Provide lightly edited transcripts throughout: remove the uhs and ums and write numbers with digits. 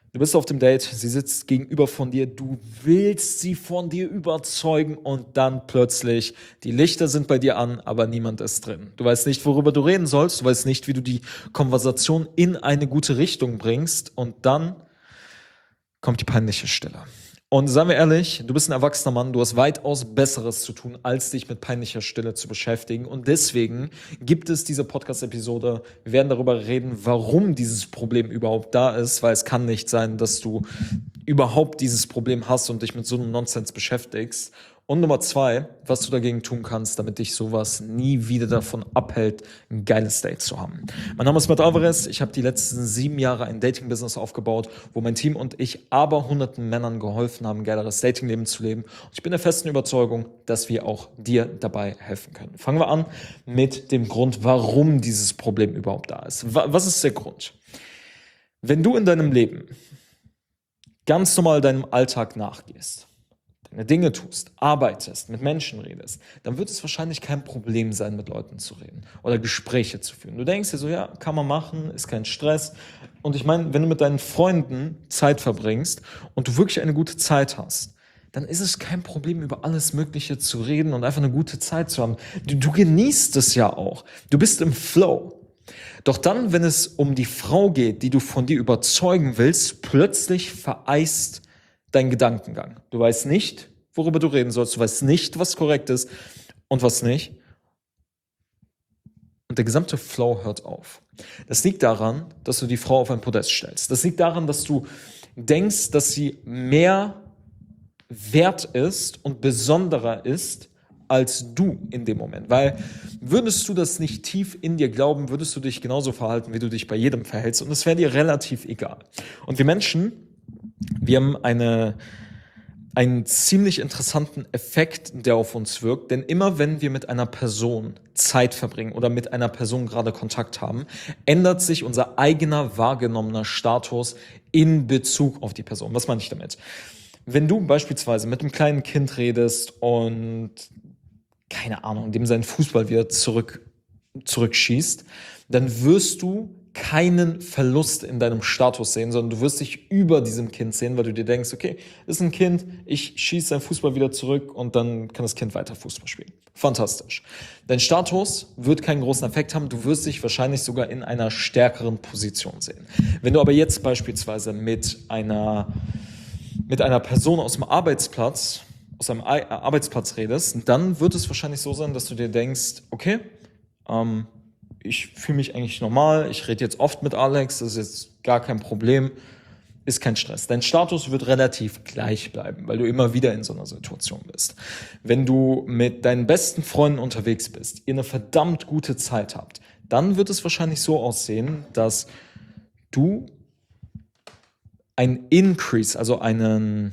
Du bist auf dem Date, sie sitzt gegenüber von dir, du willst sie von dir überzeugen und dann plötzlich, die Lichter sind bei dir an, aber niemand ist drin. Du weißt nicht, worüber du reden sollst, du weißt nicht, wie du die Konversation in eine gute Richtung bringst und dann kommt die peinliche Stille. Und seien wir ehrlich, du bist ein erwachsener Mann, du hast weitaus Besseres zu tun, als dich mit peinlicher Stille zu beschäftigen. Und deswegen gibt es diese Podcast-Episode. Wir werden darüber reden, warum dieses Problem überhaupt da ist, weil es kann nicht sein, dass du überhaupt dieses Problem hast und dich mit so einem Nonsens beschäftigst. Und Nummer 2, was du dagegen tun kannst, damit dich sowas nie wieder davon abhält, ein geiles Date zu haben. Mein Name ist Matt Alvarez. Ich habe die letzten 7 Jahre ein Dating-Business aufgebaut, wo mein Team und ich aber hunderten Männern geholfen haben, ein geileres Datingleben zu leben. Und ich bin der festen Überzeugung, dass wir auch dir dabei helfen können. Fangen wir an mit dem Grund, warum dieses Problem überhaupt da ist. Was ist der Grund? Wenn du in deinem Leben ganz normal deinem Alltag nachgehst, deine Dinge tust, arbeitest, mit Menschen redest, dann wird es wahrscheinlich kein Problem sein, mit Leuten zu reden oder Gespräche zu führen. Du denkst dir so, ja, kann man machen, ist kein Stress. Und ich meine, wenn du mit deinen Freunden Zeit verbringst und du wirklich eine gute Zeit hast, dann ist es kein Problem, über alles Mögliche zu reden und einfach eine gute Zeit zu haben. Du genießt es ja auch. Du bist im Flow. Doch dann, wenn es um die Frau geht, die du von dir überzeugen willst, plötzlich vereist dein Gedankengang. Du weißt nicht, worüber du reden sollst. Du weißt nicht, was korrekt ist und was nicht. Und der gesamte Flow hört auf. Das liegt daran, dass du die Frau auf ein Podest stellst. Das liegt daran, dass du denkst, dass sie mehr wert ist und besonderer ist als du in dem Moment. Weil würdest du das nicht tief in dir glauben, würdest du dich genauso verhalten, wie du dich bei jedem verhältst. Und es wäre dir relativ egal. Und wir Menschen, wir haben einen ziemlich interessanten Effekt, der auf uns wirkt. Denn immer wenn wir mit einer Person Zeit verbringen oder mit einer Person gerade Kontakt haben, ändert sich unser eigener wahrgenommener Status in Bezug auf die Person. Was meine ich damit? Wenn du beispielsweise mit einem kleinen Kind redest und, keine Ahnung, dem sein Fußball wieder zurückschießt, dann wirst du keinen Verlust in deinem Status sehen, sondern du wirst dich über diesem Kind sehen, weil du dir denkst, okay, das ist ein Kind, ich schieße sein Fußball wieder zurück und dann kann das Kind weiter Fußball spielen. Fantastisch. Dein Status wird keinen großen Effekt haben, du wirst dich wahrscheinlich sogar in einer stärkeren Position sehen. Wenn du aber jetzt beispielsweise mit einer Person aus dem Arbeitsplatz redest, dann wird es wahrscheinlich so sein, dass du dir denkst, okay, ich fühle mich eigentlich normal, ich rede jetzt oft mit Alex, das ist jetzt gar kein Problem, ist kein Stress. Dein Status wird relativ gleich bleiben, weil du immer wieder in so einer Situation bist. Wenn du mit deinen besten Freunden unterwegs bist, ihr eine verdammt gute Zeit habt, dann wird es wahrscheinlich so aussehen, dass du ein Increase, also eine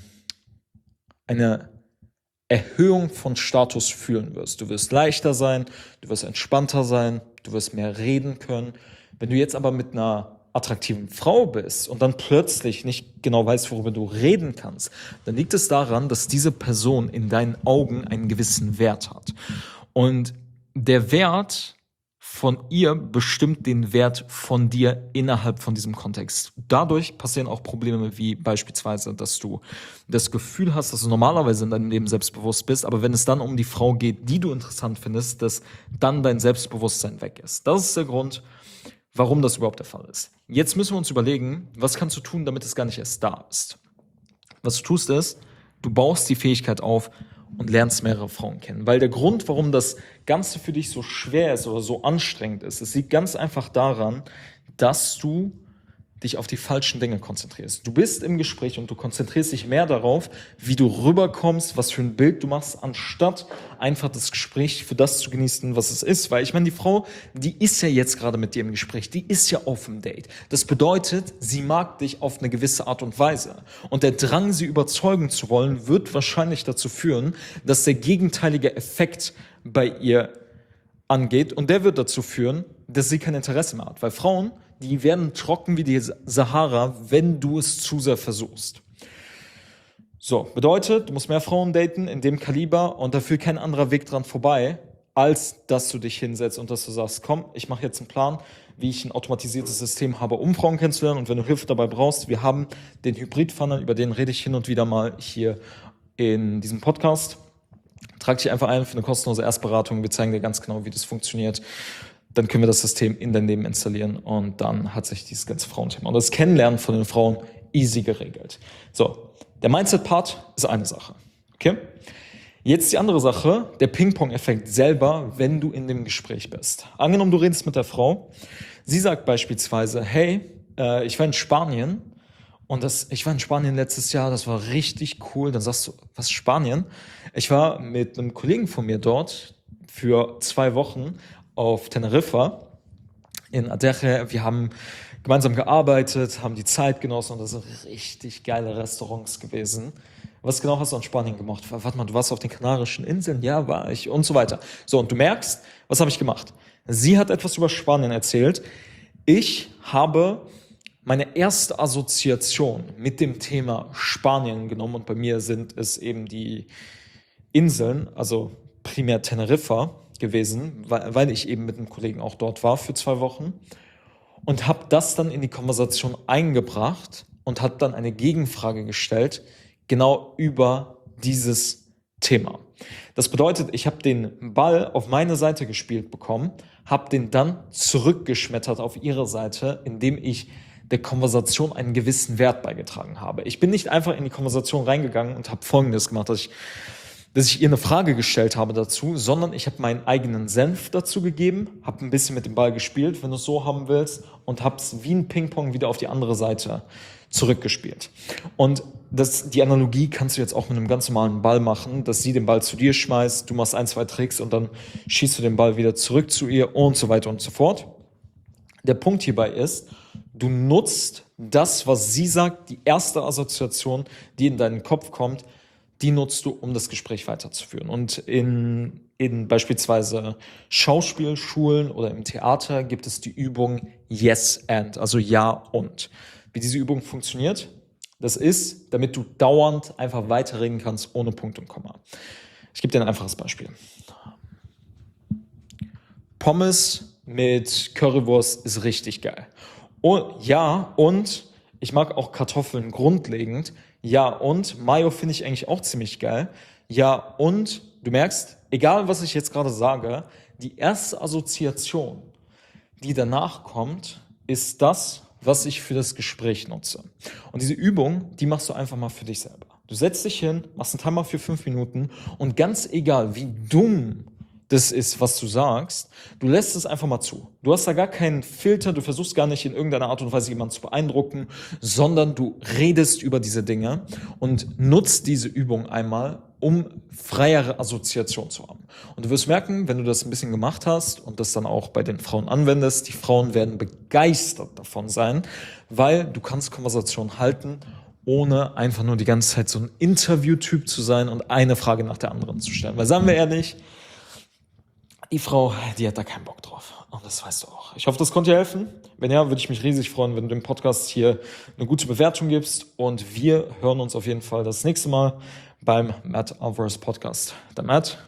Erhöhung von Status fühlen wirst. Du wirst leichter sein, du wirst entspannter sein, du wirst mehr reden können. Wenn du jetzt aber mit einer attraktiven Frau bist und dann plötzlich nicht genau weißt, worüber du reden kannst, dann liegt es daran, dass diese Person in deinen Augen einen gewissen Wert hat. Und der Wert von ihr bestimmt den Wert von dir innerhalb von diesem Kontext. Dadurch passieren auch Probleme wie beispielsweise, dass du das Gefühl hast, dass du normalerweise in deinem Leben selbstbewusst bist, aber wenn es dann um die Frau geht, die du interessant findest, dass dann dein Selbstbewusstsein weg ist. Das ist der Grund, warum das überhaupt der Fall ist. Jetzt müssen wir uns überlegen, was kannst du tun, damit es gar nicht erst da ist. Was du tust ist, du baust die Fähigkeit auf und lernst mehrere Frauen kennen. Weil der Grund, warum das Ganze für dich so schwer ist oder so anstrengend ist, es liegt ganz einfach daran, dass du dich auf die falschen Dinge konzentrierst. Du bist im Gespräch und du konzentrierst dich mehr darauf, wie du rüberkommst, was für ein Bild du machst, anstatt einfach das Gespräch für das zu genießen, was es ist. Weil ich meine, die Frau, die ist ja jetzt gerade mit dir im Gespräch, die ist ja auf dem Date. Das bedeutet, sie mag dich auf eine gewisse Art und Weise. Und der Drang, sie überzeugen zu wollen, wird wahrscheinlich dazu führen, dass der gegenteilige Effekt bei ihr angeht. Und der wird dazu führen, dass sie kein Interesse mehr hat. Weil Frauen, die werden trocken wie die Sahara, wenn du es zu sehr versuchst. So, bedeutet, du musst mehr Frauen daten in dem Kaliber und dafür kein anderer Weg dran vorbei, als dass du dich hinsetzt und dass du sagst, komm, ich mache jetzt einen Plan, wie ich ein automatisiertes System habe, um Frauen kennenzulernen. Und wenn du Hilfe dabei brauchst, wir haben den Hybrid-Funnel, über den rede ich hin und wieder mal hier in diesem Podcast. Trag dich einfach ein für eine kostenlose Erstberatung. Wir zeigen dir ganz genau, wie das funktioniert. Dann können wir das System in dein Leben installieren und dann hat sich dieses ganze Frauenthema und das Kennenlernen von den Frauen easy geregelt. So, der Mindset-Part ist eine Sache. Okay? Jetzt die andere Sache, der Ping-Pong-Effekt selber, wenn du in dem Gespräch bist. Angenommen, du redest mit der Frau. Sie sagt beispielsweise, hey, ich war in Spanien und ich war in Spanien letztes Jahr, das war richtig cool. Dann sagst du, was ist Spanien? Ich war mit einem Kollegen von mir dort für 2 Wochen auf Teneriffa in Adeje. Wir haben gemeinsam gearbeitet, haben die Zeit genossen und das sind richtig geile Restaurants gewesen. Was genau hast du an Spanien gemacht? Warte mal, du warst auf den Kanarischen Inseln? Ja, war ich und so weiter. So, und du merkst, was habe ich gemacht? Sie hat etwas über Spanien erzählt. Ich habe meine erste Assoziation mit dem Thema Spanien genommen und bei mir sind es eben die Inseln, also primär Teneriffa gewesen, weil ich eben mit einem Kollegen auch dort war für 2 Wochen und habe das dann in die Konversation eingebracht und habe dann eine Gegenfrage gestellt, genau über dieses Thema. Das bedeutet, ich habe den Ball auf meine Seite gespielt bekommen, habe den dann zurückgeschmettert auf ihre Seite, indem ich der Konversation einen gewissen Wert beigetragen habe. Ich bin nicht einfach in die Konversation reingegangen und habe Folgendes gemacht, dass ich ihr eine Frage gestellt habe dazu, sondern ich habe meinen eigenen Senf dazu gegeben, habe ein bisschen mit dem Ball gespielt, wenn du es so haben willst, und habe es wie ein Ping-Pong wieder auf die andere Seite zurückgespielt. Und die Analogie kannst du jetzt auch mit einem ganz normalen Ball machen, dass sie den Ball zu dir schmeißt, du machst 1, 2 Tricks und dann schießt du den Ball wieder zurück zu ihr und so weiter und so fort. Der Punkt hierbei ist, du nutzt das, was sie sagt, die erste Assoziation, die in deinen Kopf kommt, die nutzt du, um das Gespräch weiterzuführen. Und in beispielsweise Schauspielschulen oder im Theater gibt es die Übung Yes and, also Ja und. Wie diese Übung funktioniert, das ist, damit du dauernd einfach weiterreden kannst, ohne Punkt und Komma. Ich gebe dir ein einfaches Beispiel. Pommes mit Currywurst ist richtig geil. Und ich mag auch Kartoffeln grundlegend. Ja, und Mayo finde ich eigentlich auch ziemlich geil. Ja, und du merkst, egal was ich jetzt gerade sage, die erste Assoziation, die danach kommt, ist das, was ich für das Gespräch nutze. Und diese Übung, die machst du einfach mal für dich selber. Du setzt dich hin, machst einen Timer für 5 Minuten und ganz egal, wie dumm das ist, was du sagst, du lässt es einfach mal zu. Du hast da gar keinen Filter, du versuchst gar nicht in irgendeiner Art und Weise jemanden zu beeindrucken, sondern du redest über diese Dinge und nutzt diese Übung einmal, um freiere Assoziation zu haben. Und du wirst merken, wenn du das ein bisschen gemacht hast und das dann auch bei den Frauen anwendest, die Frauen werden begeistert davon sein, weil du kannst Konversation halten, ohne einfach nur die ganze Zeit so ein Interviewtyp zu sein und eine Frage nach der anderen zu stellen. Weil sagen wir ehrlich, die Frau, die hat da keinen Bock drauf. Und das weißt du auch. Ich hoffe, das konnte dir helfen. Wenn ja, würde ich mich riesig freuen, wenn du dem Podcast hier eine gute Bewertung gibst. Und wir hören uns auf jeden Fall das nächste Mal beim Matt Alvarez Podcast. Der Matt